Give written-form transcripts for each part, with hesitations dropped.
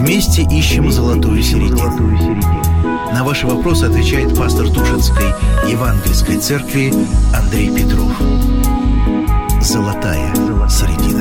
Вместе ищем золотую середину. На ваши вопросы отвечает пастор Тушинской Евангельской церкви Андрей Петров. Золотая середина.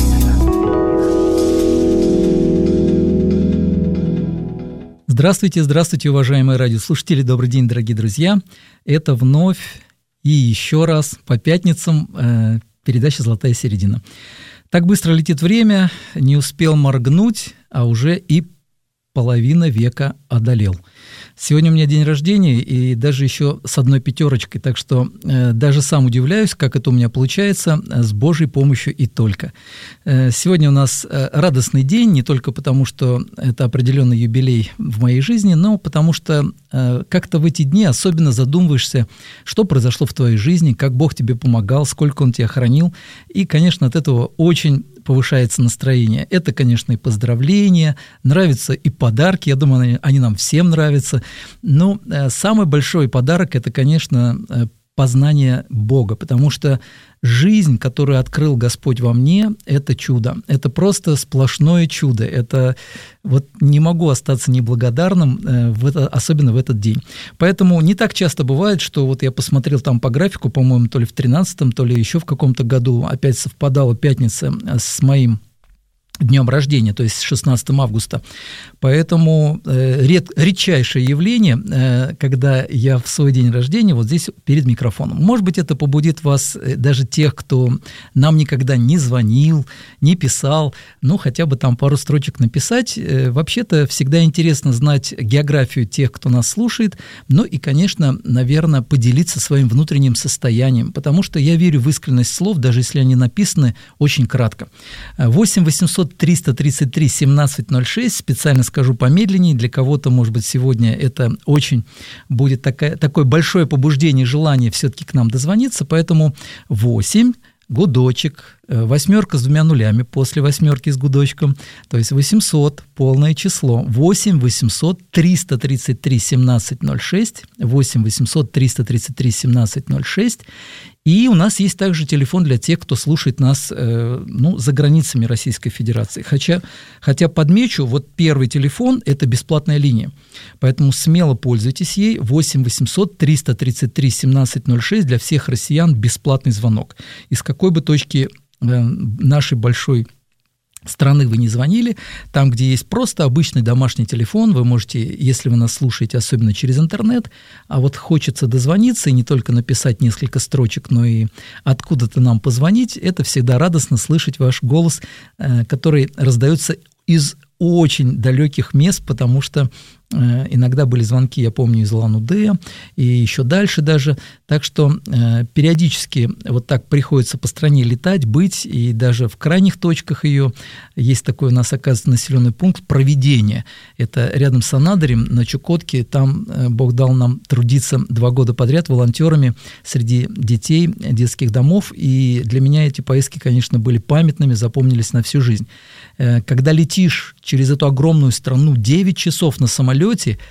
Здравствуйте, здравствуйте, уважаемые радиослушатели. Добрый день, дорогие друзья. Это вновь и еще раз по пятницам передача «Золотая середина». Так быстро летит время, не успел моргнуть, а уже и половина века одолел. Сегодня у меня день рождения, и даже еще с одной пятерочкой, так что даже сам удивляюсь, как это у меня получается, с Божьей помощью и только. Сегодня у нас радостный день, не только потому, что это определенный юбилей в моей жизни, но потому что как-то в эти дни особенно задумываешься, что произошло в твоей жизни, как Бог тебе помогал, сколько Он тебя хранил, и, конечно, от этого очень повышается настроение. Это, конечно, и поздравления, нравятся и подарки, я думаю, они нам всем нравятся. Но самый большой подарок – это, конечно, познание Бога, потому что жизнь, которую открыл Господь во мне, это чудо. Это просто сплошное чудо. Это вот не могу остаться неблагодарным, особенно в этот день. Поэтому не так часто бывает, что вот я посмотрел там по графику, по-моему, то ли в 13-м, то ли еще в каком-то году, опять совпадала пятница с моим днем рождения, то есть 16 августа. Поэтому редчайшее явление, когда я в свой день рождения вот здесь перед микрофоном. Может быть, это побудит вас, даже тех, кто нам никогда не звонил, не писал, ну, хотя бы там пару строчек написать. Вообще-то всегда интересно знать географию тех, кто нас слушает, ну и, конечно, наверное, поделиться своим внутренним состоянием, потому что я верю в искренность слов, даже если они написаны очень кратко. 8 800 333 1706, специально скажу помедленнее, для кого-то, может быть, сегодня это очень будет такое большое побуждение, желание все-таки к нам дозвониться, поэтому 8, гудочек, восьмерка с двумя нулями после восьмерки с гудочком, то есть 800, полное число, 8 800 333 1706, 8 800 333 1706, и у нас есть также телефон для тех, кто слушает нас за границами Российской Федерации. Хотя подмечу, вот первый телефон – это бесплатная линия, поэтому смело пользуйтесь ей, 8 800 333 1706, для всех россиян бесплатный звонок. Из какой бы точки нашей большой страны вы не звонили, там, где есть просто обычный домашний телефон, вы можете, если вы нас слушаете, особенно через интернет, а вот хочется дозвониться и не только написать несколько строчек, но и откуда-то нам позвонить, это всегда радостно слышать ваш голос, который раздается из очень далеких мест, потому что иногда были звонки, я помню, из Улан-Удэ и еще дальше даже, так что периодически вот так приходится по стране летать, быть, и даже в крайних точках ее есть такой у нас, оказывается, населенный пункт Провидение. Это рядом с Анадырем на Чукотке, там Бог дал нам трудиться 2 года подряд волонтерами среди детей детских домов, и для меня эти поездки, конечно, были памятными, запомнились на всю жизнь. Когда летишь через эту огромную страну 9 часов на самолете,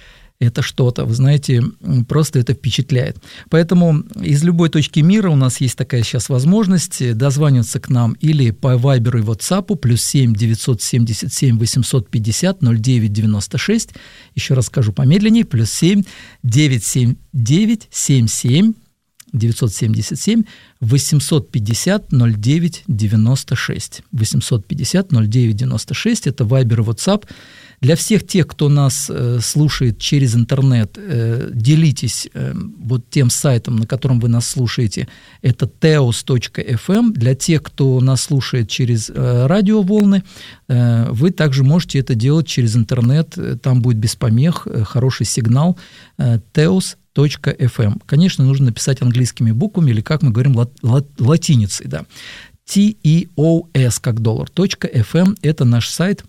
это что-то, вы знаете, просто это впечатляет. Поэтому из любой точки мира у нас есть такая сейчас возможность дозваниваться к нам или по Вайберу и WhatsApp, +7 977 850 0996, еще раз скажу помедленнее, +7 979 77 977 850 0996. 850 0996 – это Viber и WhatsApp. Для всех тех, кто нас слушает через интернет, делитесь вот тем сайтом, на котором вы нас слушаете. Это teos.fm. Для тех, кто нас слушает через радиоволны, вы также можете это делать через интернет. Там будет без помех, хороший сигнал. teos.fm. Конечно, нужно написать английскими буквами, или, как мы говорим, латиницей. Да. TEOS, как доллар, .fm – это наш сайт,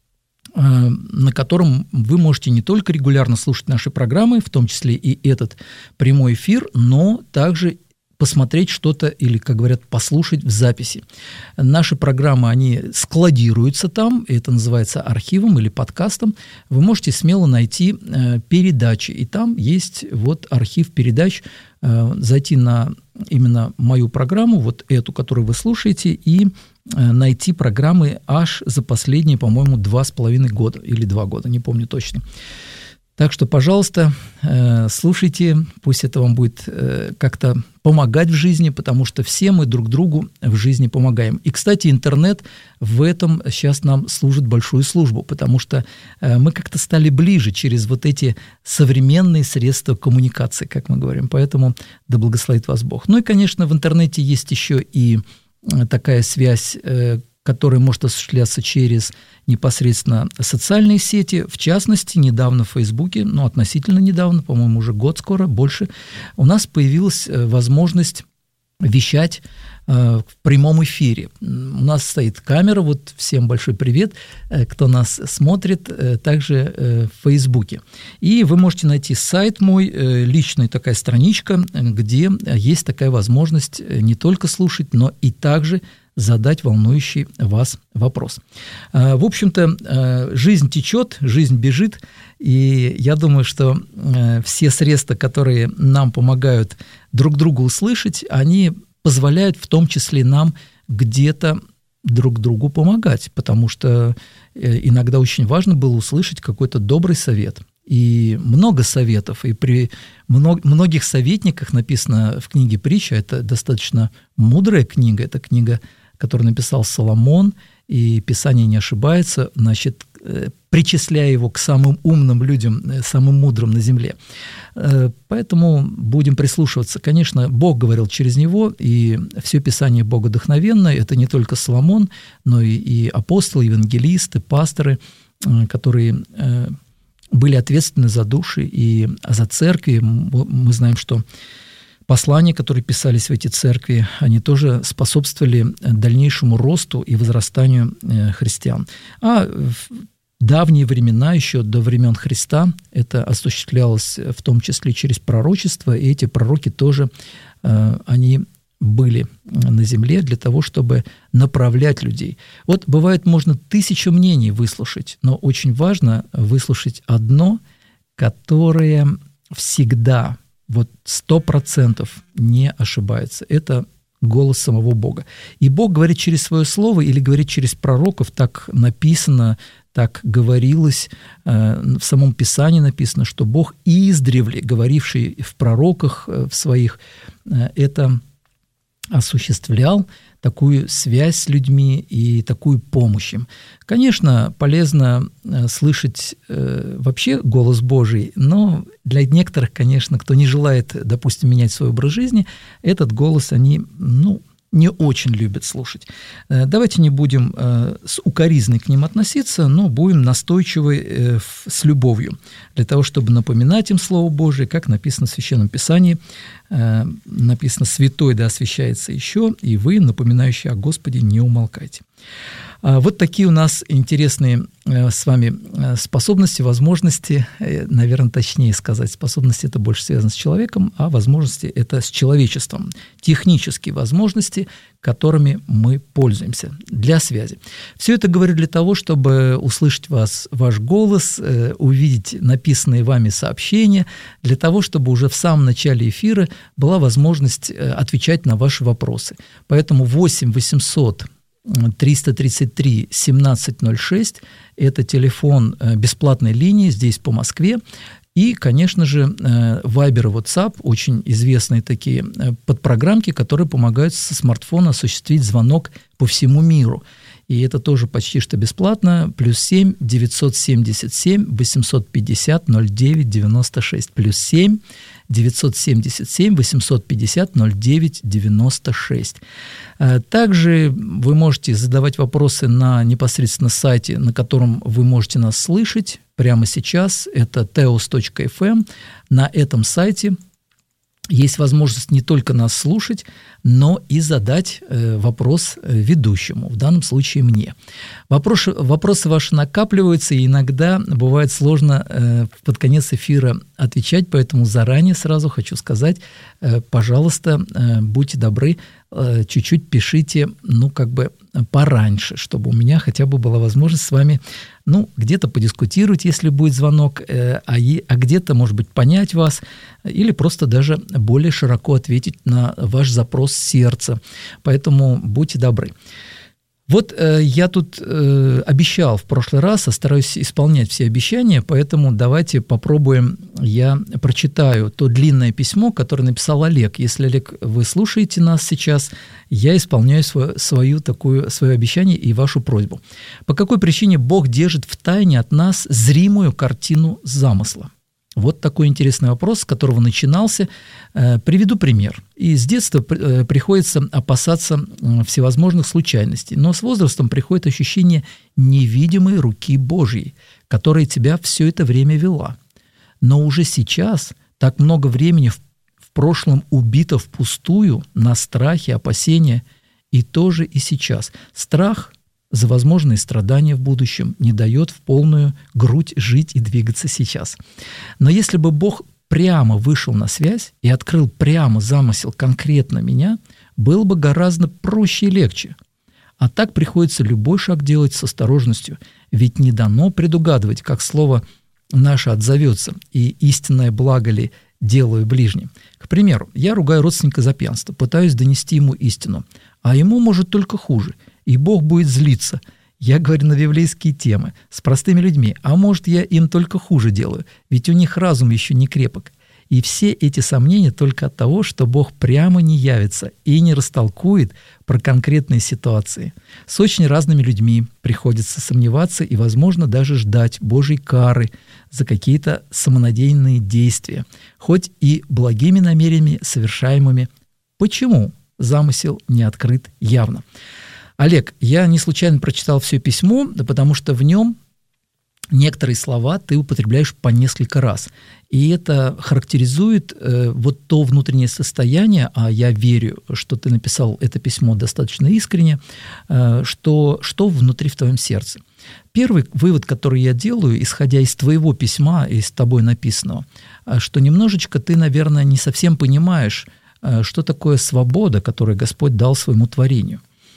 на котором вы можете не только регулярно слушать наши программы, в том числе и этот прямой эфир, но также посмотреть что-то или, как говорят, послушать в записи. Наши программы, они складируются там, это называется архивом или подкастом. Вы можете смело найти передачи, и там есть вот архив передач, зайти на именно мою программу, вот эту, которую вы слушаете, и найти программы аж за последние, по-моему, 2,5 года или 2 года, не помню точно. Так что, пожалуйста, слушайте, пусть это вам будет как-то помогать в жизни, потому что все мы друг другу в жизни помогаем. И, кстати, интернет в этом сейчас нам служит большую службу, потому что мы как-то стали ближе через вот эти современные средства коммуникации, как мы говорим. Поэтому да благословит вас Бог. Ну и, конечно, в интернете есть еще и такая связь, которая может осуществляться через непосредственно социальные сети. В частности, недавно в Фейсбуке, относительно недавно, по-моему, уже год скоро, больше, у нас появилась возможность вещать в прямом эфире. У нас стоит камера, вот всем большой привет, кто нас смотрит, также в Фейсбуке. И вы можете найти сайт мой, личная такая страничка, где есть такая возможность не только слушать, но и также задать волнующий вас вопрос. В общем-то, жизнь течет, жизнь бежит, и я думаю, что все средства, которые нам помогают друг друга услышать, они позволяют в том числе нам где-то друг другу помогать, потому что иногда очень важно было услышать какой-то добрый совет. И много советов, и при многих советниках написано в книге «Притча», это достаточно мудрая книга, это книга, которую написал Соломон, и Писание не ошибается, значит, причисляя его к самым умным людям, самым мудрым на земле. Поэтому будем прислушиваться. Конечно, Бог говорил через него, и все Писание богодухновенное. Это не только Соломон, но и апостолы, евангелисты, пасторы, которые были ответственны за души и за церкви. Мы знаем, что послания, которые писались в эти церкви, они тоже способствовали дальнейшему росту и возрастанию христиан. А в давние времена, еще до времен Христа, это осуществлялось в том числе через пророчество, и эти пророки тоже, они были на земле для того, чтобы направлять людей. Вот бывает, можно 1000 мнений выслушать, но очень важно выслушать одно, которое всегда 100% не ошибается. Это голос самого Бога. И Бог говорит через свое слово или говорит через пророков, так написано, так говорилось, в самом Писании написано, что Бог издревле, говоривший в пророках в своих, это осуществлял такую связь с людьми и такую помощь им. Конечно, полезно слышать вообще голос Божий, но для некоторых, конечно, кто не желает, допустим, менять свой образ жизни, этот голос они, не очень любят слушать. Давайте не будем с укоризной к ним относиться, но будем настойчивы с любовью, для того, чтобы напоминать им Слово Божие, как написано в Священном Писании, написано «Святой да освящается еще, и вы, напоминающие о Господе, не умолкайте». Вот такие у нас интересные с вами способности, возможности, наверное, точнее сказать, способности – это больше связано с человеком, а возможности – это с человечеством. Технические возможности, которыми мы пользуемся для связи. Все это говорю для того, чтобы услышать ваш голос, увидеть написанные вами сообщения, для того, чтобы уже в самом начале эфира была возможность отвечать на ваши вопросы. Поэтому 8-800-333-1706 – это телефон бесплатной линии здесь по Москве. И, конечно же, Viber и WhatsApp, очень известные такие подпрограммки, которые помогают со смартфона осуществить звонок по всему миру. И это тоже почти что бесплатно. +7 977 850 09 96. +7 977 850 09 96. Также вы можете задавать вопросы на непосредственно сайте, на котором вы можете нас слышать прямо сейчас. Это teos.fm. На этом сайте есть возможность не только нас слушать, но и задать вопрос ведущему, в данном случае мне. Вопросы ваши накапливаются, и иногда бывает сложно под конец эфира отвечать, поэтому заранее сразу хочу сказать, пожалуйста, будьте добры, чуть-чуть пишите, пораньше, чтобы у меня хотя бы была возможность с вами, где-то подискутировать, если будет звонок, а где-то, может быть, понять вас, или просто даже более широко ответить на ваш запрос сердца. Поэтому будьте добры. Вот я тут обещал в прошлый раз, стараюсь исполнять все обещания, поэтому давайте попробуем, я прочитаю то длинное письмо, которое написал Олег. Если, Олег, вы слушаете нас сейчас, я исполняю свое обещание и вашу просьбу. По какой причине Бог держит в тайне от нас зримую картину замысла? Вот такой интересный вопрос, с которого начинался. Приведу пример. И с детства приходится опасаться всевозможных случайностей, но с возрастом приходит ощущение невидимой руки Божьей, которая тебя все это время вела. Но уже сейчас так много времени в прошлом убито впустую на страхе, опасения, и тоже и сейчас. Страх за возможные страдания в будущем не дает в полную грудь жить и двигаться сейчас. Но если бы Бог прямо вышел на связь и открыл прямо замысел конкретно меня, было бы гораздо проще и легче. А так приходится любой шаг делать с осторожностью, ведь не дано предугадывать, как слово наше отзовется, и истинное благо ли делаю ближним. К примеру, я ругаю родственника за пьянство, пытаюсь донести ему истину, а ему может только хуже, и Бог будет злиться. Я говорю на библейские темы с простыми людьми, а может, я им только хуже делаю, ведь у них разум еще не крепок. И все эти сомнения только от того, что Бог прямо не явится и не растолкует про конкретные ситуации. С очень разными людьми приходится сомневаться и, возможно, даже ждать Божьей кары за какие-то самонадеянные действия, хоть и благими намерениями, совершаемыми. Почему замысел не открыт явно? Олег, я не случайно прочитал все письмо, потому что в нем некоторые слова ты употребляешь по несколько раз. И это характеризует вот то внутреннее состояние, а я верю, что ты написал это письмо достаточно искренне, что внутри в твоем сердце. Первый вывод, который я делаю, исходя из твоего письма, из тобой написанного, что немножечко ты, наверное, не совсем понимаешь, что такое свобода, которую Господь дал своему творению.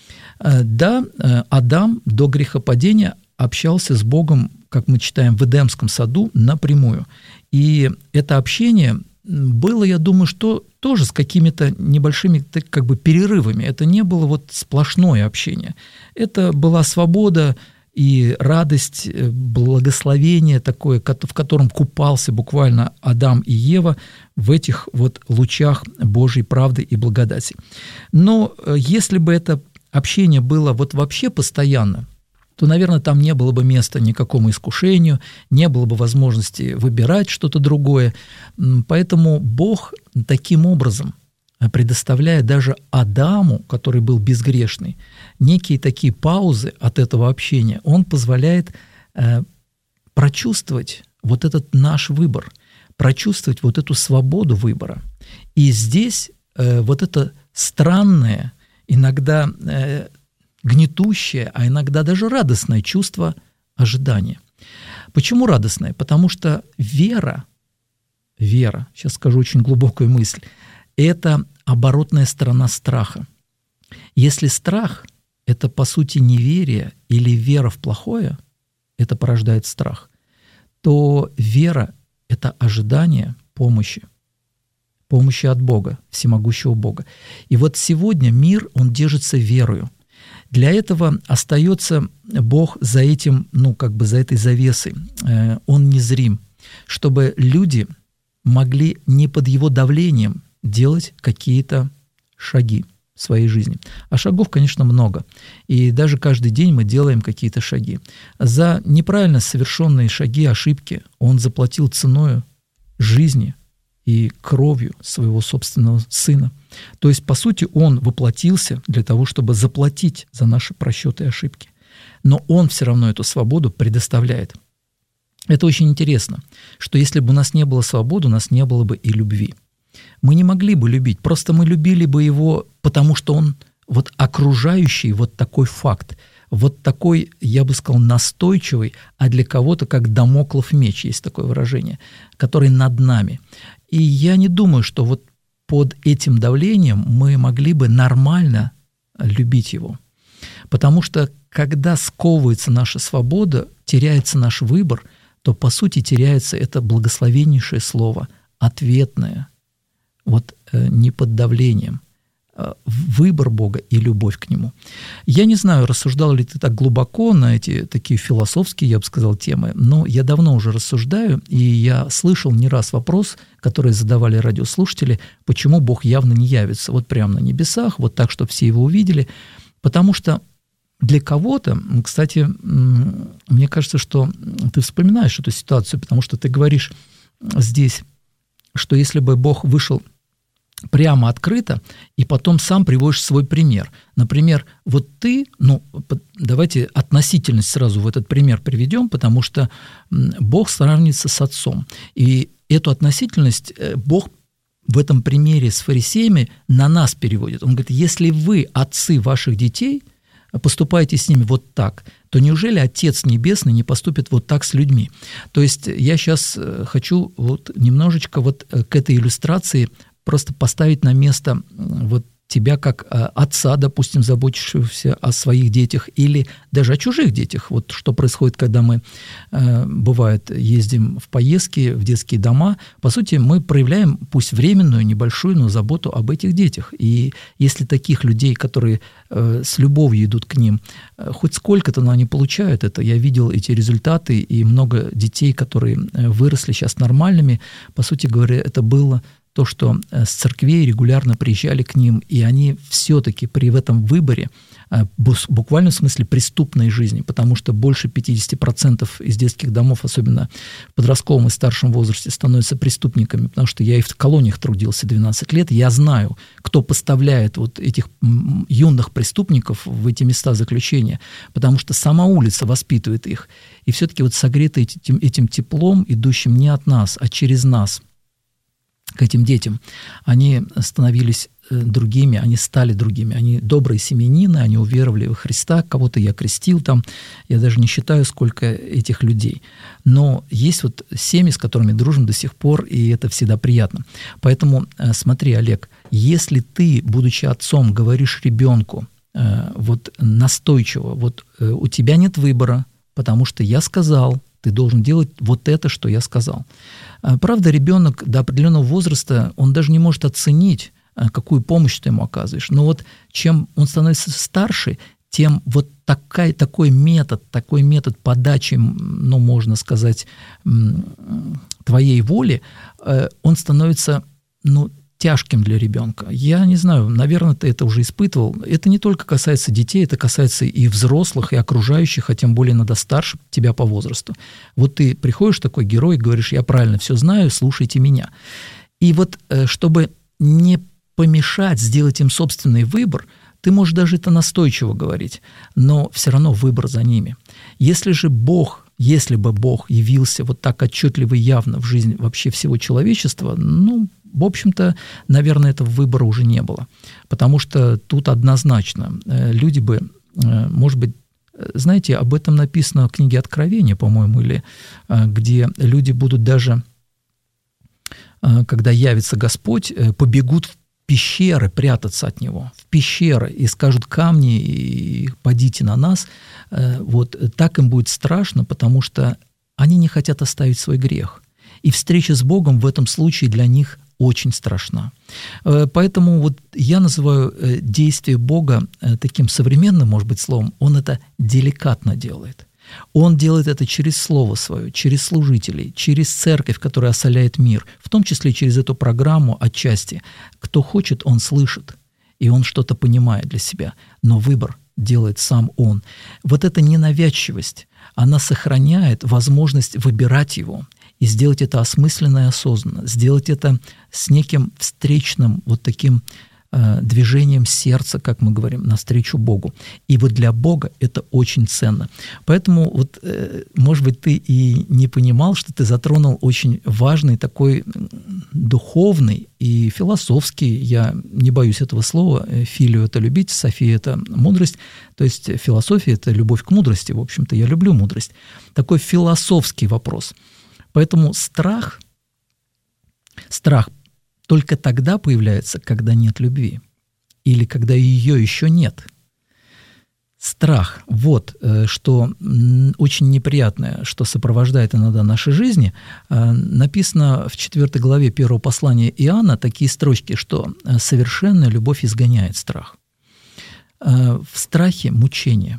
Да, Адам до грехопадения общался с Богом, как мы читаем в Эдемском саду, напрямую. И это общение было, я думаю, что тоже с какими-то небольшими как бы перерывами. Это не было вот сплошное общение. Это была свобода и радость, благословение такое, в котором купался буквально Адам и Ева в этих вот лучах Божьей правды и благодати. Но если бы это общение было вот вообще постоянно, то, наверное, там не было бы места никакому искушению, не было бы возможности выбирать что-то другое. Поэтому Бог таким образом, предоставляя даже Адаму, который был безгрешный, некие такие паузы от этого общения, Он позволяет прочувствовать вот этот наш выбор, прочувствовать вот эту свободу выбора. И здесь вот это странное, иногда гнетущее, а иногда даже радостное чувство ожидания. Почему радостное? Потому что вера, сейчас скажу очень глубокую мысль, это оборотная сторона страха. Если страх – это, по сути, неверие или вера в плохое, это порождает страх, то вера – это ожидание помощи от Бога, всемогущего Бога. И вот сегодня мир, он держится верою. Для этого остается Бог за этим, за этой завесой. Он незрим, чтобы люди могли не под его давлением делать какие-то шаги в своей жизни. А шагов, конечно, много. И даже каждый день мы делаем какие-то шаги. За неправильно совершенные шаги, ошибки Он заплатил ценою жизни и кровью своего собственного Сына. То есть, по сути, Он воплотился для того, чтобы заплатить за наши просчеты и ошибки. Но Он все равно эту свободу предоставляет. Это очень интересно, что если бы у нас не было свободы, у нас не было бы и любви. Мы не могли бы любить, просто мы любили бы Его, потому что Он вот окружающий вот такой факт, вот такой, я бы сказал, настойчивый, а для кого-то как дамоклов меч, есть такое выражение, который над нами. И я не думаю, что вот под этим давлением мы могли бы нормально любить Его. Потому что когда сковывается наша свобода, теряется наш выбор, то, по сути, теряется это благословеннейшее слово, ответное, вот не под давлением, выбор Бога и любовь к Нему. Я не знаю, рассуждал ли ты так глубоко на эти такие философские, я бы сказал, темы, но я давно уже рассуждаю, и я слышал не раз вопрос, который задавали радиослушатели, почему Бог явно не явится вот прямо на небесах, вот так, чтобы все Его увидели, потому что для кого-то, кстати, мне кажется, что ты вспоминаешь эту ситуацию, потому что ты говоришь здесь, что если бы Бог вышел прямо открыто, и потом сам приводишь свой пример. Например, вот ты, давайте относительность сразу в этот пример приведем, потому что Бог сравнится с Отцом. И эту относительность Бог в этом примере с фарисеями на нас переводит. Он говорит, если вы, отцы ваших детей, поступаете с ними вот так, то неужели Отец Небесный не поступит вот так с людьми? То есть я сейчас хочу вот немножечко вот к этой иллюстрации просто поставить на место вот тебя как отца, допустим, заботившегося о своих детях или даже о чужих детях. Вот что происходит, когда мы, бывает, ездим в поездки, в детские дома. По сути, мы проявляем, пусть временную, небольшую, но заботу об этих детях. И если таких людей, которые с любовью идут к ним, хоть сколько-то, но они получают это. Я видел эти результаты, и много детей, которые выросли сейчас нормальными, по сути говоря, это было то, что с церквей регулярно приезжали к ним, и они все-таки при этом выборе, буквально в смысле преступной жизни, потому что больше 50% из детских домов, особенно в подростковом и старшем возрасте, становятся преступниками, потому что я и в колониях трудился 12 лет, я знаю, кто поставляет вот этих юных преступников в эти места заключения, потому что сама улица воспитывает их. И все-таки вот согреты этим теплом, идущим не от нас, а через нас, к этим детям, они становились другими, они стали другими, они добрые семьянины, они уверовали во Христа, кого-то я крестил там, я даже не считаю, сколько этих людей. Но есть вот семьи, с которыми дружим до сих пор, и это всегда приятно. Поэтому смотри, Олег, если ты, будучи отцом, говоришь ребенку вот настойчиво, вот у тебя нет выбора, потому что я сказал, ты должен делать вот это, что я сказал. Правда, ребенок до определенного возраста, он даже не может оценить, какую помощь ты ему оказываешь. Но вот чем он становится старше, тем вот такой метод подачи, можно сказать, твоей воли, он становится, тяжким для ребенка. Я не знаю, наверное, ты это уже испытывал. Это не только касается детей, это касается и взрослых, и окружающих, а тем более надо старше тебя по возрасту. Вот ты приходишь такой герой и говоришь, я правильно все знаю, слушайте меня. И вот чтобы не помешать сделать им собственный выбор, ты можешь даже это настойчиво говорить, но все равно выбор за ними. Если бы Бог явился вот так отчетливо и явно в жизнь вообще всего человечества, в общем-то, наверное, этого выбора уже не было. Потому что тут однозначно люди бы, может быть, знаете, об этом написано в книге Откровения, по-моему, или где люди будут даже, когда явится Господь, побегут в пещеры прятаться от Него, в пещеры, и скажут камни, и «падите на нас». Вот так им будет страшно, потому что они не хотят оставить свой грех. И встреча с Богом в этом случае для них очень страшна. Поэтому вот я называю действие Бога таким современным, может быть, словом, Он это деликатно делает. Он делает это через Слово Свое, через служителей, через церковь, которая осоляет мир, в том числе через эту программу отчасти. Кто хочет, он слышит, и он что-то понимает для себя, но выбор делает сам он. Вот эта ненавязчивость, она сохраняет возможность выбирать его и сделать это осмысленно и осознанно, сделать это с неким встречным вот таким движением сердца, как мы говорим, навстречу Богу. И вот для Бога это очень ценно. Поэтому, вот, может быть, ты и не понимал, что ты затронул очень важный такой духовный и философский, я не боюсь этого слова, филию — это любить, софия — это мудрость, то есть философия — это любовь к мудрости, в общем-то, я люблю мудрость. Такой философский вопрос. Поэтому страх только тогда появляется, когда нет любви или когда ее еще нет. Страх. Вот что очень неприятное, что сопровождает иногда наши жизни. Написано в 4 главе 1 послания Иоанна такие строчки, что совершенная любовь изгоняет страх. В страхе мучение.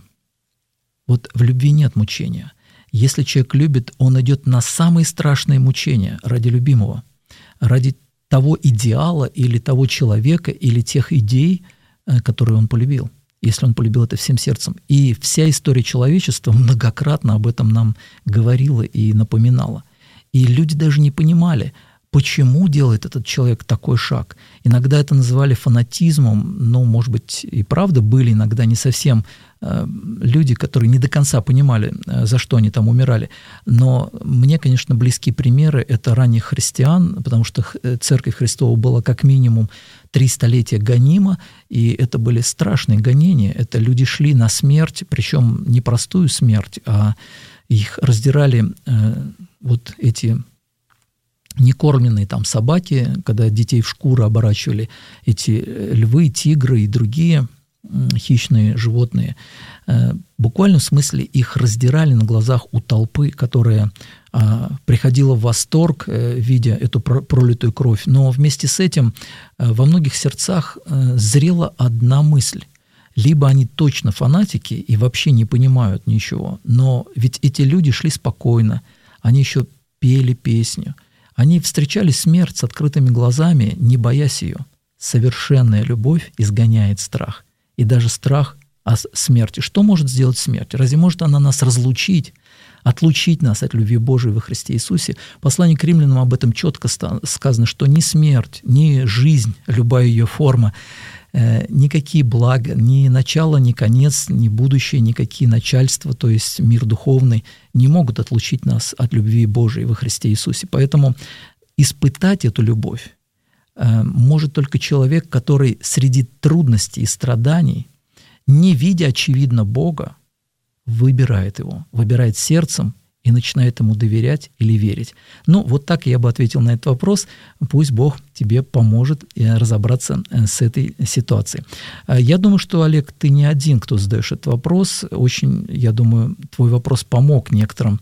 Вот в любви нет мучения. Если человек любит, он идет на самые страшные мучения ради любимого, ради того идеала или того человека или тех идей, которые он полюбил, если он полюбил это всем сердцем. И вся история человечества многократно об этом нам говорила и напоминала. И люди даже не понимали, почему делает этот человек такой шаг. Иногда это называли фанатизмом, но, может быть, и правда были иногда не совсем люди, которые не до конца понимали, за что они там умирали. Но мне, конечно, близкие примеры – это ранних христиан, потому что Церковь Христова была как минимум 3 столетия гонима, и это были страшные гонения. Это люди шли на смерть, причем не простую смерть, а их раздирали вот эти некормленные там собаки, когда детей в шкуры оборачивали, эти львы, тигры и другие хищные животные. В буквальном смысле их раздирали на глазах у толпы, которая приходила в восторг, видя эту пролитую кровь. Но вместе с этим во многих сердцах зрела одна мысль. Либо они точно фанатики и вообще не понимают ничего, но ведь эти люди шли спокойно, они еще пели песню, они встречали смерть с открытыми глазами, не боясь ее. Совершенная любовь изгоняет страх. И даже страх о смерти. Что может сделать смерть? Разве может она нас разлучить, отлучить нас от любви Божией во Христе Иисусе? В послании к римлянам об этом четко сказано, что ни смерть, ни жизнь, любая ее форма, никакие блага, ни начало, ни конец, ни будущее, никакие начальства, то есть мир духовный, не могут отлучить нас от любви Божией во Христе Иисусе. Поэтому испытать эту любовь может только человек, который среди трудностей и страданий, не видя очевидно Бога, выбирает его, выбирает сердцем и начинает ему доверять или верить. Ну, вот так я бы ответил на этот вопрос. Пусть Бог тебе поможет разобраться с этой ситуацией. Я думаю, что, Олег, ты не один, кто задаешь этот вопрос. Очень, я думаю, твой вопрос помог некоторым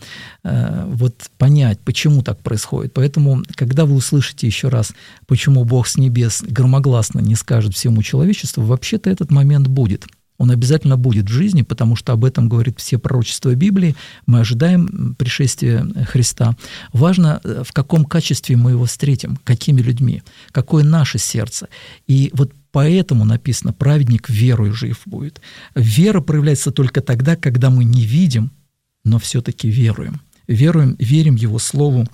вот понять, почему так происходит. Поэтому, когда вы услышите еще раз, почему Бог с небес громогласно не скажет всему человечеству, вообще-то этот момент будет. Он обязательно будет в жизни, потому что об этом говорит все пророчества Библии. Мы ожидаем пришествия Христа. Важно, в каком качестве мы его встретим, какими людьми, какое наше сердце. И вот поэтому написано: праведник верою жив будет. Вера проявляется только тогда, когда мы не видим, но все-таки веруем. Верим Его Слову,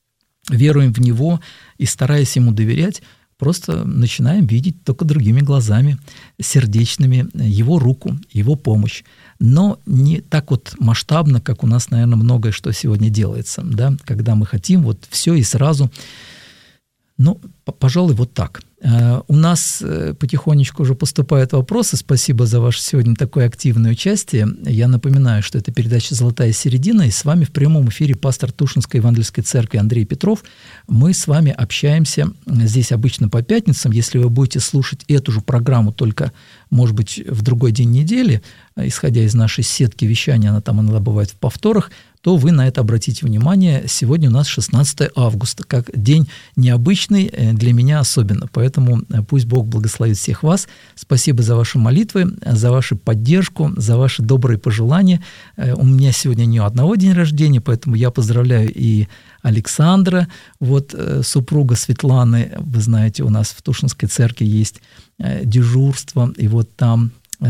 веруем в Него и, стараясь Ему доверять, просто начинаем видеть только другими глазами, сердечными, Его руку, Его помощь. Но не так вот масштабно, как у нас, наверное, многое что сегодня делается, да? Когда мы хотим вот все и сразу. Ну, пожалуй, вот так. У нас потихонечку уже поступают вопросы. Спасибо за ваше сегодня такое активное участие. Я напоминаю, что это передача «Золотая середина», и с вами в прямом эфире пастор Тушинской Евангельской церкви Андрей Петров. Мы с вами общаемся здесь обычно по пятницам. Если вы будете слушать эту же программу, только, может быть, в другой день недели, исходя из нашей сетки вещания, она там иногда бывает в повторах, то вы на это обратите внимание. Сегодня у нас 16 августа, как день необычный, для меня особенно. Поэтому пусть Бог благословит всех вас. Спасибо за ваши молитвы, за вашу поддержку, за ваши добрые пожелания. У меня сегодня не одного день рождения, поэтому я поздравляю и Александра, вот супруга Светланы. Вы знаете, у нас в Тушинской церкви есть дежурство, и вот там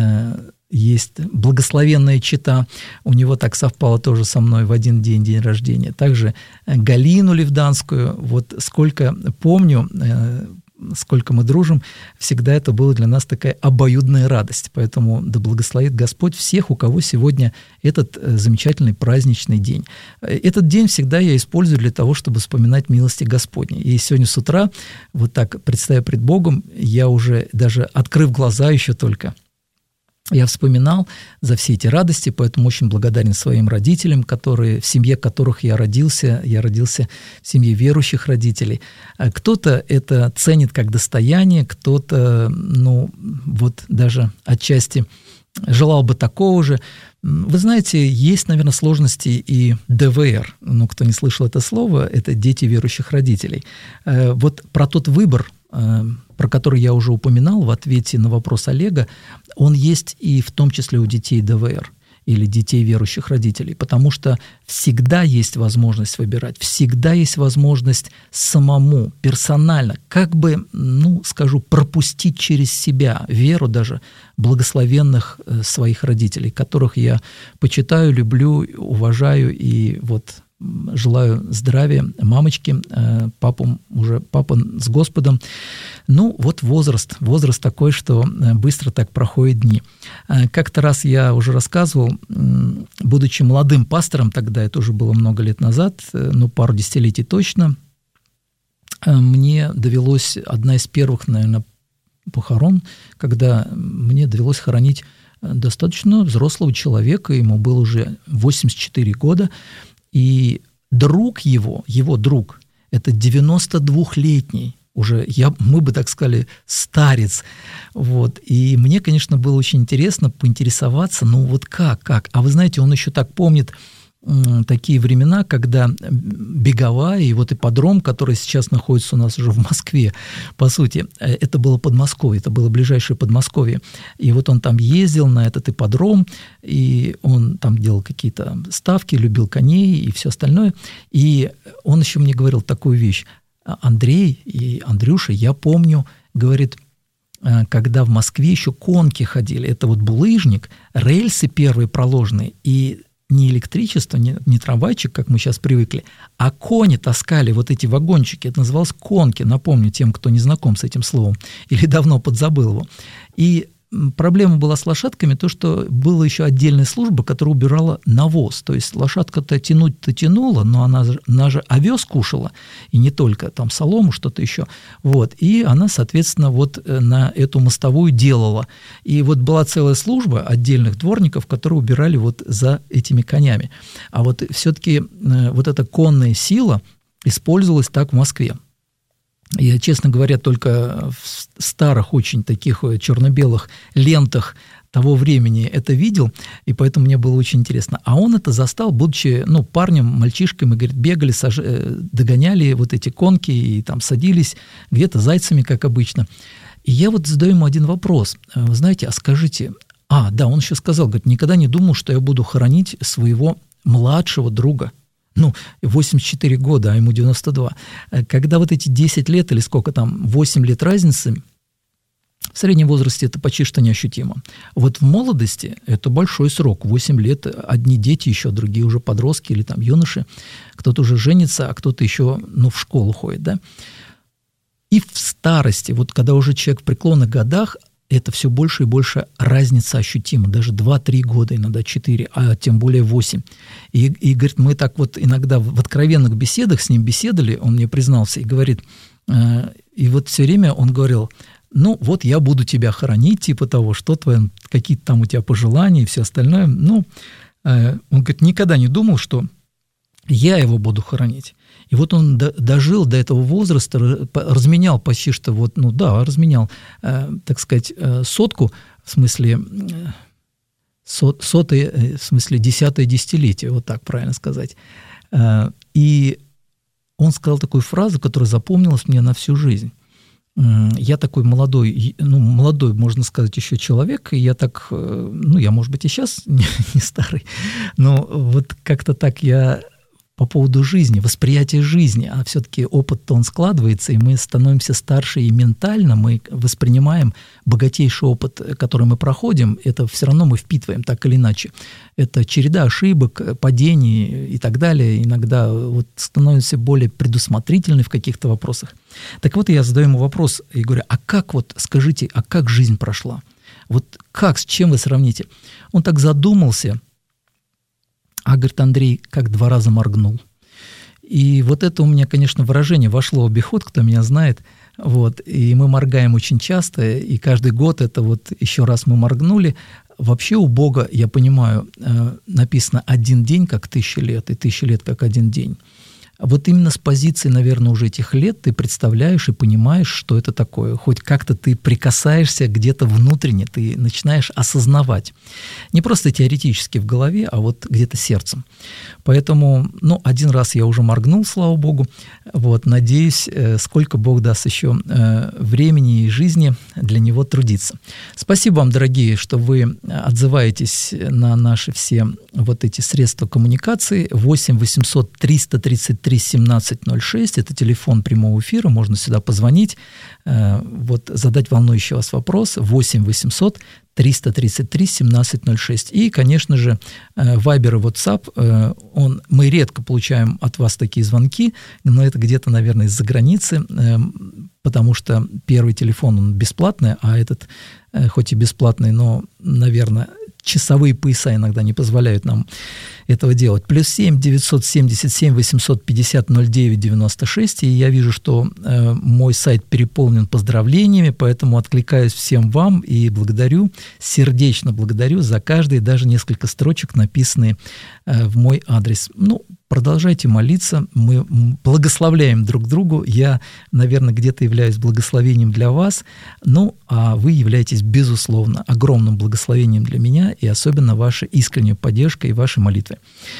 есть благословенная чета, у него так совпало тоже со мной в один день рождения. Также Галину Левданскую, вот сколько помню, сколько мы дружим, всегда это было для нас такая обоюдная радость. Поэтому да благословит Господь всех, у кого сегодня этот замечательный праздничный день. Этот день всегда я использую для того, чтобы вспоминать милости Господни. И сегодня с утра, вот так представя пред Богом, я уже даже открыв глаза еще только, я вспоминал за все эти радости, поэтому очень благодарен своим родителям, в семье которых я родился в семье верующих родителей. Кто-то это ценит как достояние, кто-то, ну, вот даже отчасти желал бы такого же. Вы знаете, есть, наверное, сложности и ДВР. Ну, кто не слышал это слово, это дети верующих родителей. Вот про тот выбор, про который я уже упоминал в ответе на вопрос Олега, он есть и в том числе у детей ДВР или детей верующих родителей, потому что всегда есть возможность выбирать, всегда есть возможность самому, персонально, как бы, пропустить через себя веру даже благословенных своих родителей, которых я почитаю, люблю, уважаю и вот желаю здравия мамочке, папа с Господом. Вот возраст такой, что быстро так проходят дни. Как-то раз я уже рассказывал, будучи молодым пастором, тогда это уже было много лет назад, пару десятилетий точно, мне довелось, одна из первых, наверное, похорон, когда мне довелось хоронить достаточно взрослого человека, ему было уже 84 года, и друг его друг, это 92-летний, уже, мы бы так сказали, старец. Вот. И мне, конечно, было очень интересно поинтересоваться, как? А вы знаете, он еще так помнит такие времена, когда Беговая и вот ипподром, который сейчас находится у нас уже в Москве, по сути, это было Подмосковье, это было ближайшее Подмосковье. И вот он там ездил на этот ипподром, и он там делал какие-то ставки, любил коней и все остальное. И он еще мне говорил такую вещь: Андрей и Андрюша, я помню, говорит, когда в Москве еще конки ходили, это вот булыжник, рельсы первые проложенные, и не электричество, не трамвайчик, как мы сейчас привыкли, а кони таскали вот эти вагончики. Это называлось конки, напомню тем, кто не знаком с этим словом или давно подзабыл его. И проблема была с лошадками, то, что была еще отдельная служба, которая убирала навоз. То есть лошадка-то тянуть-то тянула, но она же овес кушала, и не только, там солому, что-то еще. Вот. И она, соответственно, вот на эту мостовую делала. И вот была целая служба отдельных дворников, которые убирали вот за этими конями. А вот все-таки вот эта конная сила использовалась так в Москве. Я, честно говоря, только в старых очень таких черно-белых лентах того времени это видел, и поэтому мне было очень интересно. А он это застал, будучи парнем, мальчишкой, мы, говорит, бегали, догоняли вот эти конки и там садились где-то зайцами, как обычно. И я вот задаю ему один вопрос. Вы знаете, а скажите... да, он еще сказал, говорит, никогда не думал, что я буду хоронить своего младшего друга. 84 года, а ему 92. Когда вот эти 10 лет или сколько там, 8 лет разницы, в среднем возрасте это почти что неощутимо. Вот в молодости это большой срок, 8 лет, одни дети еще, другие уже подростки или там юноши, кто-то уже женится, а кто-то еще в школу ходит, да. И в старости, вот когда уже человек в преклонных годах, это все больше и больше разница ощутима, даже 2-3 года, иногда 4, а тем более 8. И говорит, мы так вот иногда в откровенных беседах с ним беседовали, он мне признался, и говорит, и вот все время он говорил, вот я буду тебя хоронить, типа того, что твои, какие-то там у тебя пожелания и все остальное. Он говорит, никогда не думал, что я его буду хоронить. И вот он дожил до этого возраста, разменял почти что, разменял, так сказать, сотку, в смысле, сотое, в смысле, 10-е десятилетие, вот так правильно сказать. И он сказал такую фразу, которая запомнилась мне на всю жизнь. Я такой молодой, можно сказать, еще человек, и я так, я, может быть, и сейчас не старый, но вот как-то так я... по поводу жизни, восприятия жизни, а все-таки опыт-то он складывается, и мы становимся старше, и ментально мы воспринимаем богатейший опыт, который мы проходим, это все равно мы впитываем так или иначе. Это череда ошибок, падений и так далее, иногда вот становимся более предусмотрительны в каких-то вопросах. Так вот, я задаю ему вопрос и говорю, скажите, как жизнь прошла? Вот как, с чем вы сравните? Он так задумался, говорит, Андрей, как 2 раза моргнул. И вот это у меня, конечно, выражение вошло в обиход, кто меня знает. Вот, и мы моргаем очень часто, и каждый год это вот еще раз мы моргнули. Вообще у Бога, я понимаю, написано 1 день как 1000 лет, и 1000 лет как 1 день. Вот именно с позиции, наверное, уже этих лет ты представляешь и понимаешь, что это такое. Хоть как-то ты прикасаешься где-то внутренне, ты начинаешь осознавать. Не просто теоретически в голове, а вот где-то сердцем. Поэтому, один раз я уже моргнул, слава Богу. Вот, надеюсь, сколько Бог даст еще времени и жизни для него трудиться. Спасибо вам, дорогие, что вы отзываетесь на наши все вот эти средства коммуникации. 8 800 333 1706, это телефон прямого эфира, можно сюда позвонить, задать волнующий вас вопрос, 8 800 333 1706. И, конечно же, Viber и WhatsApp, мы редко получаем от вас такие звонки, но это где-то, наверное, из-за границы, потому что первый телефон, он бесплатный, а этот, хоть и бесплатный, но, наверное, часовые пояса иногда не позволяют нам этого делать. +7 977 850 09 96. И я вижу, что мой сайт переполнен поздравлениями, поэтому откликаюсь всем вам и сердечно благодарю за каждый, даже несколько строчек, написанные в мой адрес. Продолжайте молиться, мы благословляем друг другу. Я, наверное, где-то являюсь благословением для вас, а вы являетесь, безусловно, огромным благословением для меня, и особенно ваша искренняя поддержка и ваши молитвы.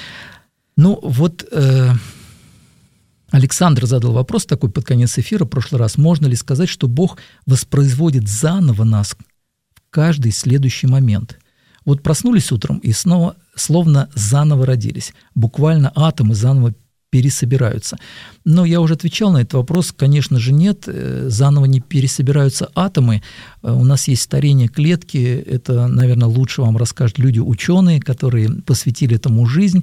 Александр задал вопрос такой под конец эфира в прошлый раз. Можно ли сказать, что Бог воспроизводит заново нас в каждый следующий момент? Вот проснулись утром и снова словно заново родились. Буквально атомы заново пересобираются. Но я уже отвечал на этот вопрос. Конечно же, нет. Заново не пересобираются атомы. У нас есть старение клетки. Это, наверное, лучше вам расскажут люди-ученые, которые посвятили этому жизнь.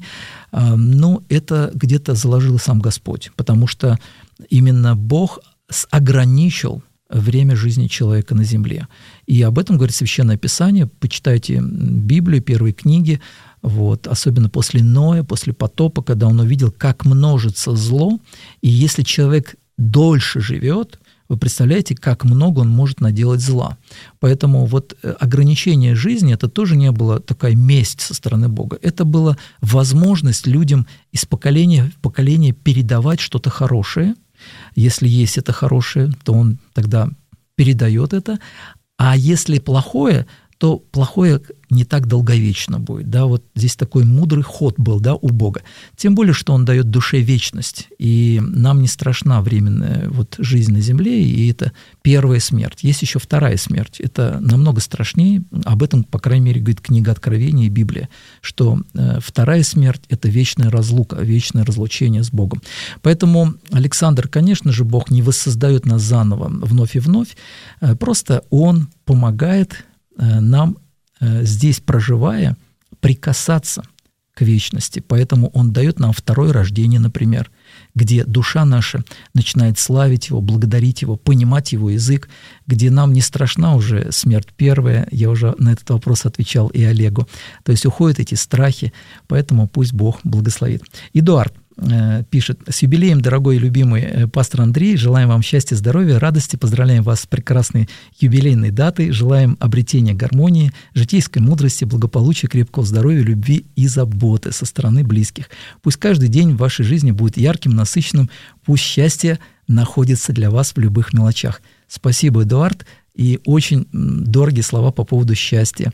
Но это где-то заложил сам Господь, потому что именно Бог ограничил время жизни человека на земле. И об этом говорит Священное Писание. Почитайте Библию, первые книги, особенно после Ноя, после потопа, когда он увидел, как множится зло. И если человек дольше живет, вы представляете, как много он может наделать зла. Поэтому ограничение жизни – это тоже не была такая месть со стороны Бога. Это была возможность людям из поколения в поколение передавать что-то хорошее. Если есть это хорошее, то он тогда передает это. А если плохое, то плохое не так долговечно будет. Здесь такой мудрый ход был, у Бога. Тем более, что Он дает душе вечность. И нам не страшна временная жизнь на земле, и это первая смерть. Есть еще вторая смерть. Это намного страшнее. Об этом, по крайней мере, говорит книга Откровения и Библия, что вторая смерть – это вечная разлука, вечное разлучение с Богом. Поэтому, Александр, конечно же, Бог не воссоздает нас заново вновь и вновь. Просто Он помогает нам, здесь проживая, прикасаться к вечности. Поэтому Он дает нам второе рождение, например, где душа наша начинает славить Его, благодарить Его, понимать Его язык, где нам не страшна уже смерть первая. Я уже на этот вопрос отвечал и Олегу. То есть уходят эти страхи, поэтому пусть Бог благословит. Эдуард пишет: «С юбилеем, дорогой и любимый пастор Андрей, желаем вам счастья, здоровья, радости, поздравляем вас с прекрасной юбилейной датой, желаем обретения гармонии, житейской мудрости, благополучия, крепкого здоровья, любви и заботы со стороны близких. Пусть каждый день в вашей жизни будет ярким, насыщенным, пусть счастье находится для вас в любых мелочах». Спасибо, Эдуард. И очень дорогие слова по поводу счастья.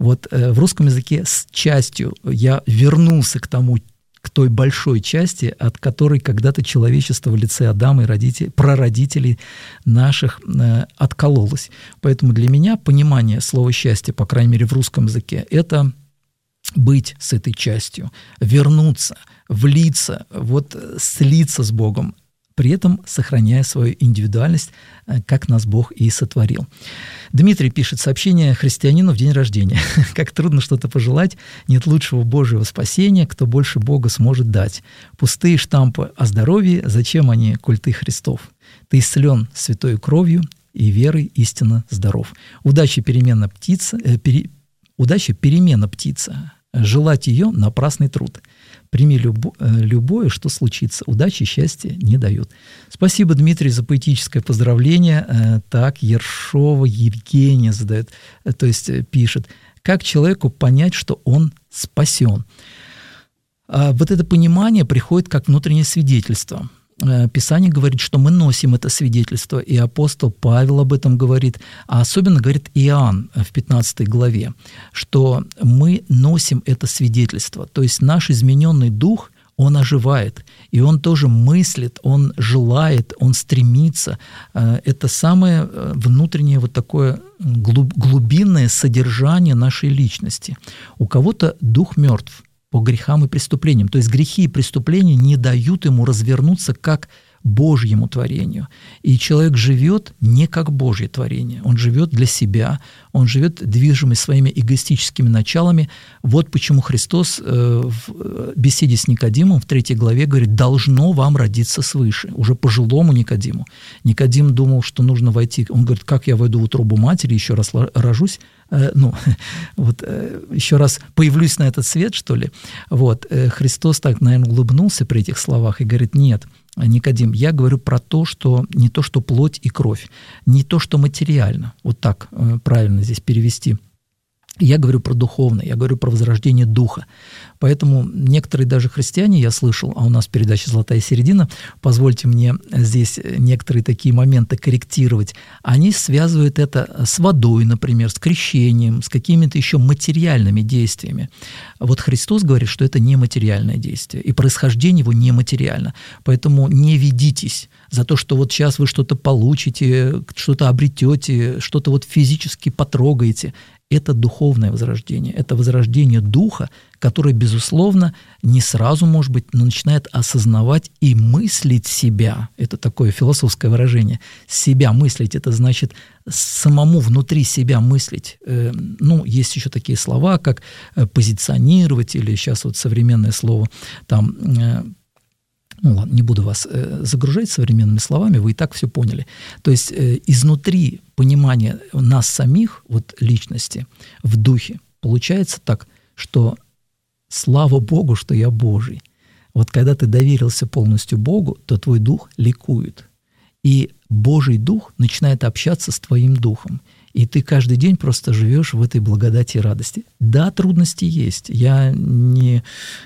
В русском языке с частью я вернулся к той большой части, от которой когда-то человечество в лице Адама и прародителей наших откололось. Поэтому для меня понимание слова «счастье», по крайней мере в русском языке, это быть с этой частью, вернуться, влиться, слиться с Богом, при этом сохраняя свою индивидуальность, как нас Бог и сотворил. Дмитрий пишет: сообщение христианину в день рождения. Как трудно что-то пожелать, нет лучшего Божьего спасения, кто больше Бога сможет дать. Пустые штампы о здоровье, зачем они, коль ты Христов? Ты исцелен святой кровью и верой истинно здоров. Удачи перемена птица, желать ее напрасный труд. Прими любое, что случится. Удачи и счастья не дают. Спасибо, Дмитрий, за поэтическое поздравление. Так, Ершова Евгения задает, то есть пишет: как человеку понять, что он спасен? вот это понимание приходит как внутреннее свидетельство. Писание говорит, что мы носим это свидетельство, и апостол Павел об этом говорит, а особенно говорит Иоанн в 15 главе, что мы носим это свидетельство. То есть наш измененный дух, он оживает, и он тоже мыслит, он желает, он стремится. Это самое внутреннее вот такое глубинное содержание нашей личности. У кого-то дух мертв по грехам и преступлениям. То есть грехи и преступления не дают ему развернуться как Божьему творению. И человек живет не как Божье творение. Он живет для себя, он живет движимый своими эгоистическими началами. Вот почему Христос в беседе с Никодимом в 3 главе говорит: «Должно вам родиться свыше». Уже пожилому Никодиму. Никодим думал, что нужно войти. Он говорит: «Как я войду в утробу матери, еще раз рожусь?» Еще раз появлюсь на этот свет, что ли? Христос так, наверное, улыбнулся при этих словах и говорит: нет, Никодим, я говорю про то, что не то, что плоть и кровь, не то, что материально, вот так правильно здесь перевести. Я говорю про духовное, я говорю про возрождение духа. Поэтому некоторые даже христиане, я слышал, а у нас передача «Золотая середина», позвольте мне здесь некоторые такие моменты корректировать, они связывают это с водой, например, с крещением, с какими-то еще материальными действиями. Вот Христос говорит, что это не материальное действие, и происхождение его нематериально. Поэтому не ведитесь за то, что вот сейчас вы что-то получите, что-то обретете, что-то вот физически потрогаете. Это духовное возрождение, это возрождение духа, которое, безусловно, не сразу, может быть, но начинает осознавать и мыслить себя. Это такое философское выражение. Себя мыслить — это значит самому внутри себя мыслить. Есть еще такие слова, как позиционировать, или сейчас вот современное слово там... ладно, не буду вас загружать современными словами, вы и так все поняли. То есть изнутри понимания нас самих, вот личности, в духе, получается так, что слава Богу, что я Божий. Вот когда ты доверился полностью Богу, то твой дух ликует. И Божий дух начинает общаться с твоим духом. И ты каждый день просто живешь в этой благодати и радости. Да, трудности есть. Я не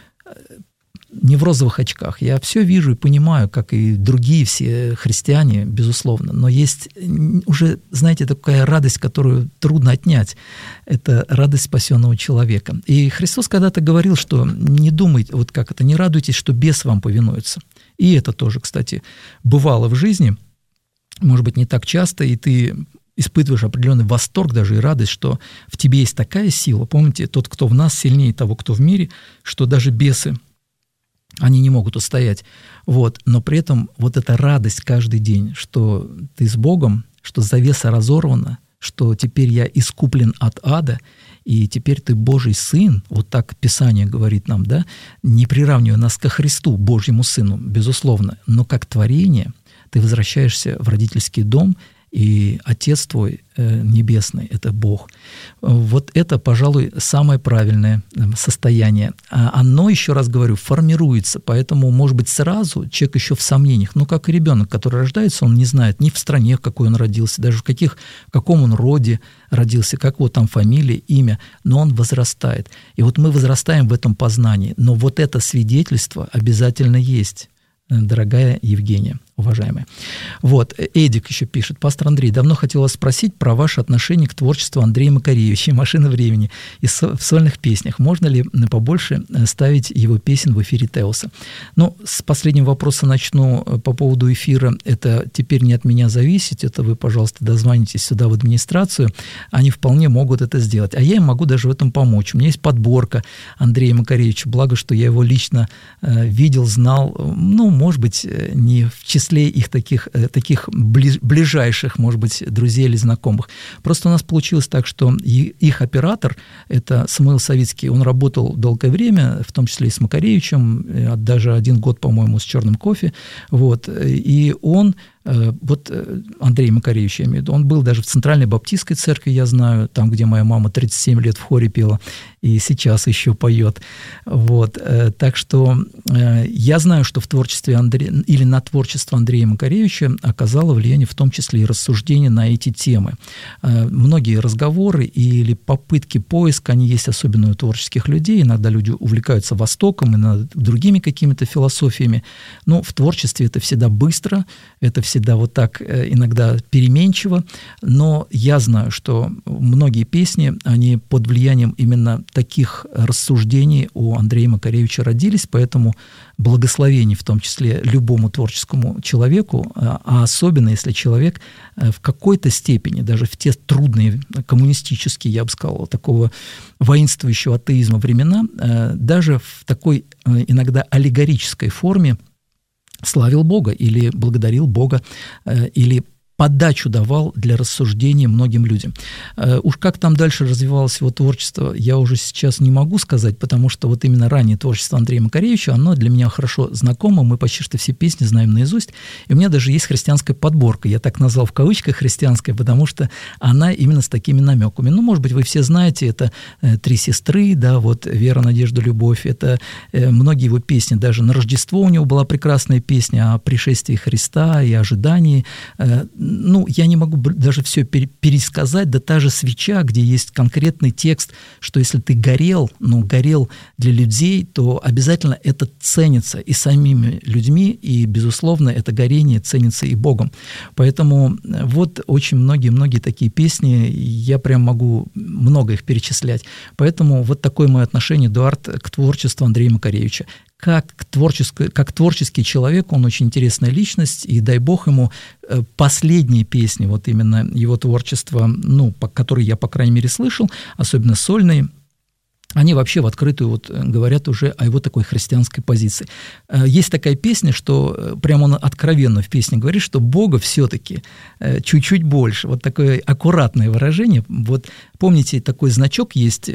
в розовых очках. Я все вижу и понимаю, как и другие все христиане, безусловно. Но есть уже, знаете, такая радость, которую трудно отнять. Это радость спасенного человека. И Христос когда-то говорил, что не думайте, не радуйтесь, что бес вам повинуется. И это тоже, кстати, бывало в жизни, может быть, не так часто, и ты испытываешь определенный восторг даже и радость, что в тебе есть такая сила. Помните, тот, кто в нас, сильнее того, кто в мире, что даже бесы, они не могут устоять. Но при этом вот эта радость каждый день, что ты с Богом, что завеса разорвана, что теперь я искуплен от ада, и теперь ты Божий Сын, вот так Писание говорит нам, да, не приравнивая нас ко Христу, Божьему Сыну, безусловно, но как творение ты возвращаешься в родительский дом, и Отец твой небесный — это Бог. Вот это, пожалуй, самое правильное состояние. Оно, еще раз говорю, формируется, поэтому, может быть, сразу человек еще в сомнениях. Как и ребенок, который рождается, он не знает ни в стране, в какой он родился, даже в каком он роде родился, как его там фамилия, имя, но он возрастает. И вот мы возрастаем в этом познании, но вот это свидетельство обязательно есть. Дорогая Евгения, уважаемая. Эдик еще пишет: пастор Андрей, давно хотел вас спросить про ваше отношение к творчеству Андрея Макаревича «Машина времени» и в сольных песнях. Можно ли побольше ставить его песен в эфире Теоса? С последнего вопроса начну по поводу эфира. Это теперь не от меня зависит, это вы, пожалуйста, дозвонитесь сюда в администрацию, они вполне могут это сделать. А я им могу даже в этом помочь. У меня есть подборка Андрея Макаревича, благо, что я его лично видел, знал, может быть, не в числе их таких ближайших, может быть, друзей или знакомых. Просто у нас получилось так, что их оператор, это Самуил Савицкий, он работал долгое время, в том числе и с Макаревичем, даже 1 год, по-моему, с «Черным кофе», и он Вот Андрей Макаревич, я имею в виду, он был даже в Центральной Баптистской церкви, я знаю, там, где моя мама 37 лет в хоре пела, и сейчас еще поет. Вот. Так что я знаю, что в творчестве или на творчество Андрея Макаревича оказало влияние в том числе и рассуждения на эти темы. Многие разговоры или попытки поиска, они есть особенно у творческих людей, иногда люди увлекаются Востоком, иногда другими какими-то философиями, но в творчестве это всегда быстро, это всегда вот так иногда переменчиво, но я знаю, что многие песни, они под влиянием именно таких рассуждений у Андрея Макаревича родились, поэтому благословение в том числе любому творческому человеку, а особенно если человек в какой-то степени, даже в те трудные коммунистические, я бы сказал, такого воинствующего атеизма времена, даже в такой иногда аллегорической форме славил Бога или благодарил Бога, или подачу давал для рассуждения многим людям. Уж как там дальше развивалось его творчество, я уже сейчас не могу сказать, потому что вот именно раннее творчество Андрея Макаревича, оно для меня хорошо знакомо, мы почти что все песни знаем наизусть, и у меня даже есть христианская подборка, я так назвал в кавычках христианская, потому что она именно с такими намеками. Ну, может быть, вы все знаете, это «Три сестры», да, вот «Вера, надежда, любовь», это многие его песни, даже на Рождество у него была прекрасная песня о пришествии Христа и ожидании. Ну, я не могу даже все пересказать, да та же «Свеча», где есть конкретный текст, что если ты горел, горел для людей, то обязательно это ценится и самими людьми, и, безусловно, это горение ценится и Богом. Поэтому вот очень многие такие песни, я прям могу много их перечислять. Поэтому вот такое мое отношение, Эдуард, к творчеству Андрея Макаревича. Как творческий человек, он очень интересная личность, и дай Бог ему последние песни, вот именно его творчества, которые я, по крайней мере, слышал, особенно сольные, они вообще в открытую вот говорят уже о его такой христианской позиции. Есть такая песня, что прямо он откровенно в песне говорит, что Бога все-таки чуть-чуть больше. Вот такое аккуратное выражение. Вот помните, такой значок есть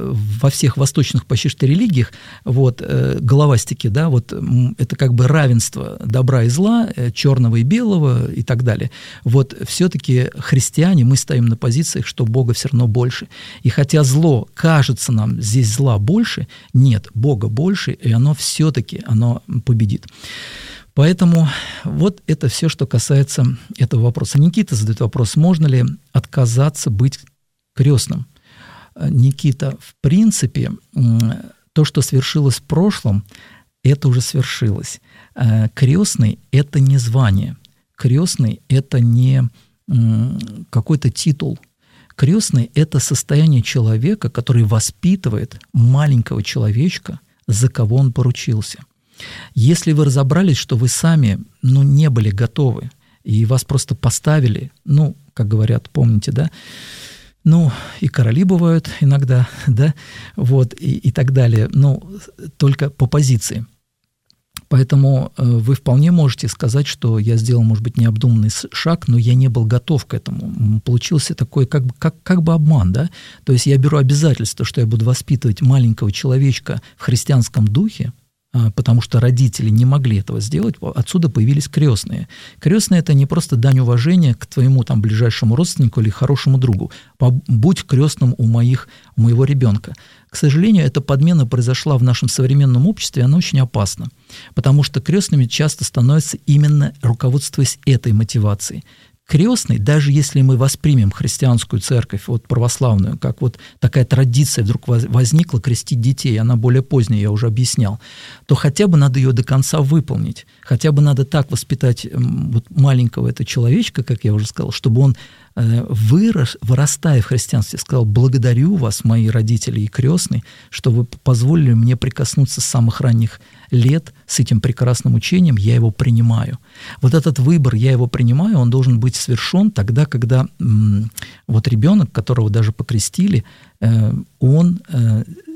во всех восточных почти что религиях, вот, головастики, да, вот это как бы равенство добра и зла, черного и белого и так далее. Вот все-таки христиане, мы стоим на позициях, что Бога все равно больше. И хотя зло кажется нам, здесь зла больше, нет, Бога больше, и оно все-таки, оно победит. Поэтому вот это все, что касается этого вопроса. Никита задает вопрос, можно ли отказаться быть крестным? Никита, в принципе, то, что свершилось в прошлом, это уже свершилось. Крестный – это не звание. Крестный – это не какой-то титул. Крестный – это состояние человека, который воспитывает маленького человечка, за кого он поручился. Если вы разобрались, что вы сами не были готовы, и вас просто поставили, как говорят, помните, да, и короли бывают иногда, да, вот, и так далее, только по позиции. Поэтому вы вполне можете сказать, что я сделал, может быть, необдуманный шаг, но я не был готов к этому. Получился такой как бы обман, да? То есть я беру обязательство, что я буду воспитывать маленького человечка в христианском духе, потому что родители не могли этого сделать, отсюда появились крестные. Крестные – это не просто дань уважения к твоему ближайшему родственнику или хорошему другу. Будь крестным у моего ребенка. К сожалению, эта подмена произошла в нашем современном обществе, и она очень опасна, потому что крестными часто становятся именно руководствуясь этой мотивацией. Крестный, даже если мы воспримем христианскую церковь, вот православную, как вот такая традиция вдруг возникла крестить детей, она более поздняя, я уже объяснял, то хотя бы надо ее до конца выполнить, хотя бы надо так воспитать вот маленького этого человечка, как я уже сказал, чтобы он, вырастая в христианстве, сказал: благодарю вас, мои родители и крестные, что вы позволили мне прикоснуться с самых ранних лет с этим прекрасным учением, я его принимаю. Вот этот выбор «я его принимаю», он должен быть совершен тогда, когда вот ребенок, которого даже покрестили, он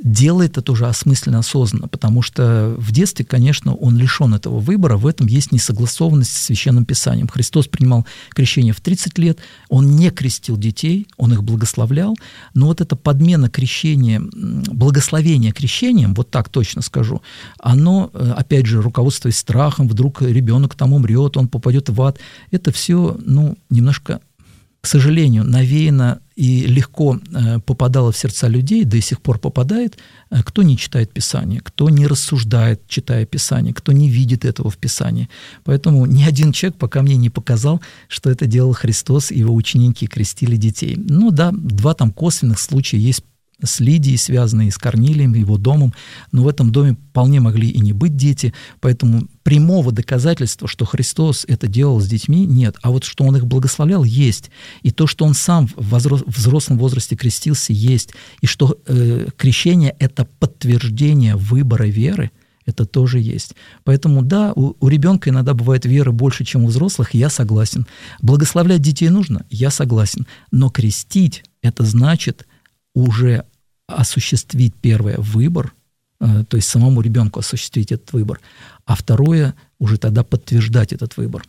делает это уже осмысленно, осознанно, потому что в детстве, конечно, он лишен этого выбора, в этом есть несогласованность с Священным Писанием. Христос принимал крещение в 30 лет, он не крестил детей, он их благословлял, но вот эта подмена крещения, благословение крещением, вот так точно скажу, оно, опять же, руководствуясь страхом, вдруг ребенок там умрет, он попадет в ад, это все, немножко, к сожалению, навеяно и легко попадало в сердца людей, до сих пор попадает, кто не читает Писание, кто не рассуждает, читая Писание, кто не видит этого в Писании. Поэтому ни один человек пока мне не показал, что это делал Христос, и его ученики крестили детей. Два там косвенных случая есть с Лидией, связанные с Корнилием, его домом, но в этом доме вполне могли и не быть дети, поэтому прямого доказательства, что Христос это делал с детьми, нет. А вот что Он их благословлял, есть. И то, что Он сам в взрослом возрасте крестился, есть. И что крещение – это подтверждение выбора веры, это тоже есть. Поэтому да, у ребенка иногда бывает веры больше, чем у взрослых, я согласен. Благословлять детей нужно, я согласен. Но крестить – это значит уже осуществить первое выбор, то есть самому ребенку осуществить этот выбор, а второе уже тогда подтверждать этот выбор.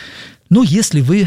Если вы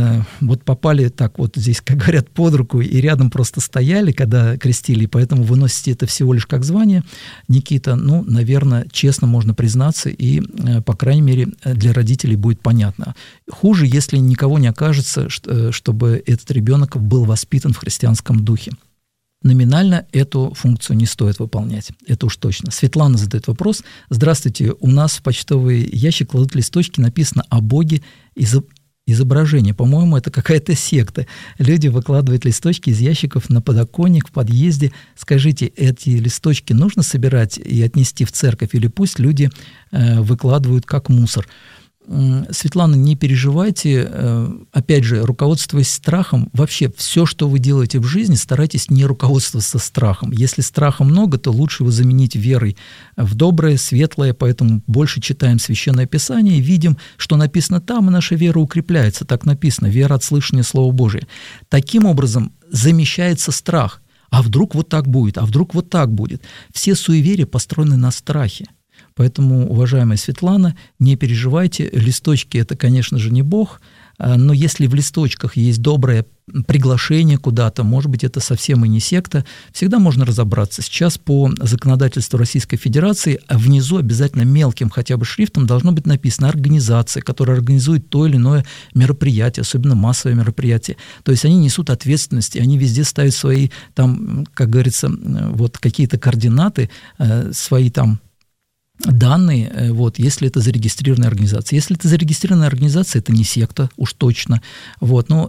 попали так вот здесь, как говорят, под руку и рядом просто стояли, когда крестили, поэтому вы носите это всего лишь как звание, Никита, наверное, честно можно признаться, и, по крайней мере, для родителей будет понятно. Хуже, если никого не окажется, чтобы этот ребенок был воспитан в христианском духе. Номинально эту функцию не стоит выполнять, это уж точно. Светлана задает вопрос. Здравствуйте, у нас в почтовый ящик кладут листочки, написано о Боге изображение. По-моему, это какая-то секта. Люди выкладывают листочки из ящиков на подоконник в подъезде. Скажите, эти листочки нужно собирать и отнести в церковь, или пусть люди выкладывают как мусор? Светлана, не переживайте, опять же, руководствуясь страхом, вообще все, что вы делаете в жизни, старайтесь не руководствоваться страхом. Если страха много, то лучше его заменить верой в доброе, светлое, поэтому больше читаем Священное Писание и видим, что написано там, и наша вера укрепляется, так написано, вера от слышания Слова Божия. Таким образом замещается страх. А вдруг вот так будет, а вдруг вот так будет. Все суеверия построены на страхе. Поэтому, уважаемая Светлана, не переживайте, листочки – это, конечно же, не Бог, но если в листочках есть доброе приглашение куда-то, может быть, это совсем и не секта, всегда можно разобраться. Сейчас по законодательству Российской Федерации внизу обязательно мелким хотя бы шрифтом должно быть написано «организация», которая организует то или иное мероприятие, особенно массовое мероприятие. То есть они несут ответственность, и они везде ставят свои, там, как говорится, вот какие-то координаты, свои там данные, если это зарегистрированная организация. Если это зарегистрированная организация, это не секта, уж точно. Но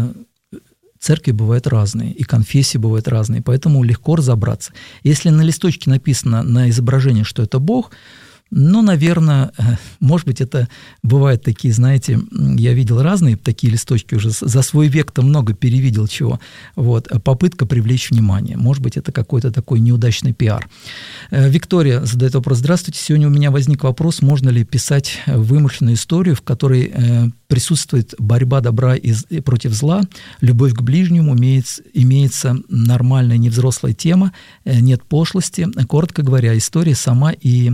церкви бывают разные, и конфессии бывают разные, поэтому легко разобраться. Если на листочке написано на изображении, что это Бог, наверное, может быть, это бывают такие, знаете, я видел разные такие листочки уже, за свой век-то много перевидел чего. Попытка привлечь внимание. Может быть, это какой-то такой неудачный пиар. Виктория задает вопрос. Здравствуйте, сегодня у меня возник вопрос, можно ли писать вымышленную историю, в которой присутствует борьба добра против зла, любовь к ближнему, имеется нормальная невзрослая тема, нет пошлости. Коротко говоря, история сама и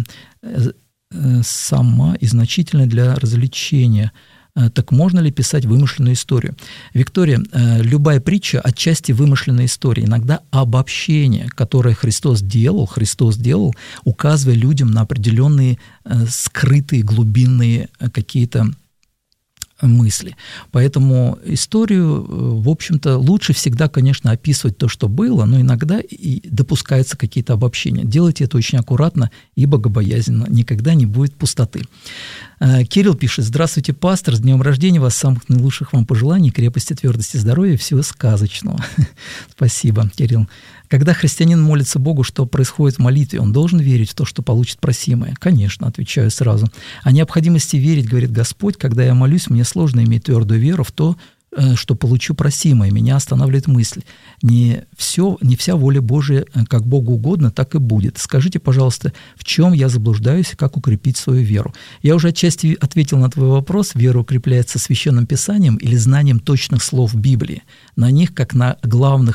значительна для развлечения. Так можно ли писать вымышленную историю? Виктория, любая притча отчасти вымышленная история, иногда обобщение, которое Христос делал, указывая людям на определенные скрытые, глубинные какие-то мысли. Поэтому историю, в общем-то, лучше всегда, конечно, описывать то, что было, но иногда и допускаются какие-то обобщения. Делайте это очень аккуратно и богобоязненно, никогда не будет пустоты. Кирилл пишет: «Здравствуйте, пастор, с днем рождения вас, самых наилучших вам пожеланий, крепости, твердости, здоровья, всего сказочного». Спасибо, Кирилл. Когда христианин молится Богу, что происходит в молитве, он должен верить в то, что получит просимое? Конечно, отвечаю сразу. О необходимости верить, говорит Господь, когда я молюсь, мне сложно иметь твердую веру в то, что получу просимое. Меня останавливает мысль. Не вся воля Божия, как Богу угодно, так и будет. Скажите, пожалуйста, в чем я заблуждаюсь и как укрепить свою веру? Я уже отчасти ответил на твой вопрос. Вера укрепляется Священным Писанием или знанием точных слов Библии. На них, как на главных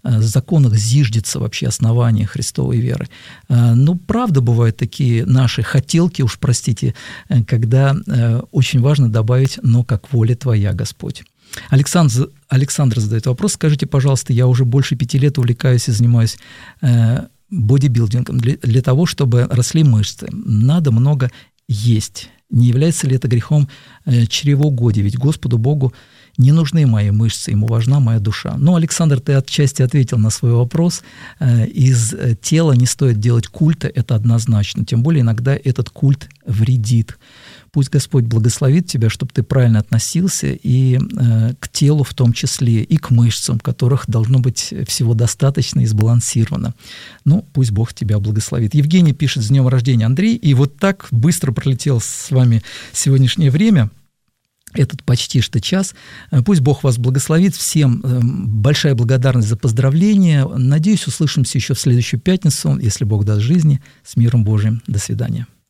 законах зиждется вообще основание Христовой веры. Ну, правда, бывают такие наши хотелки, уж простите, когда очень важно добавить «но как воля Твоя, Господь». Александр задает вопрос. Скажите, пожалуйста, я уже больше 5 лет увлекаюсь и занимаюсь бодибилдингом для того, чтобы росли мышцы. Надо много есть. Не является ли это грехом чревоугодия? Ведь Господу Богу не нужны мои мышцы, Ему важна моя душа. Ну, Александр, ты отчасти ответил на свой вопрос. Из тела не стоит делать культа, это однозначно. Тем более иногда этот культ вредит. Пусть Господь благословит тебя, чтобы ты правильно относился и к телу в том числе, и к мышцам, которых должно быть всего достаточно и сбалансировано. Ну, пусть Бог тебя благословит. Евгений пишет: «С днем рождения, Андрей». И вот так быстро пролетел с вами сегодняшнее время, этот почти что час. Пусть Бог вас благословит. Всем большая благодарность за поздравления. Надеюсь, услышимся еще в следующую пятницу, если Бог даст жизни. С миром Божиим. До свидания.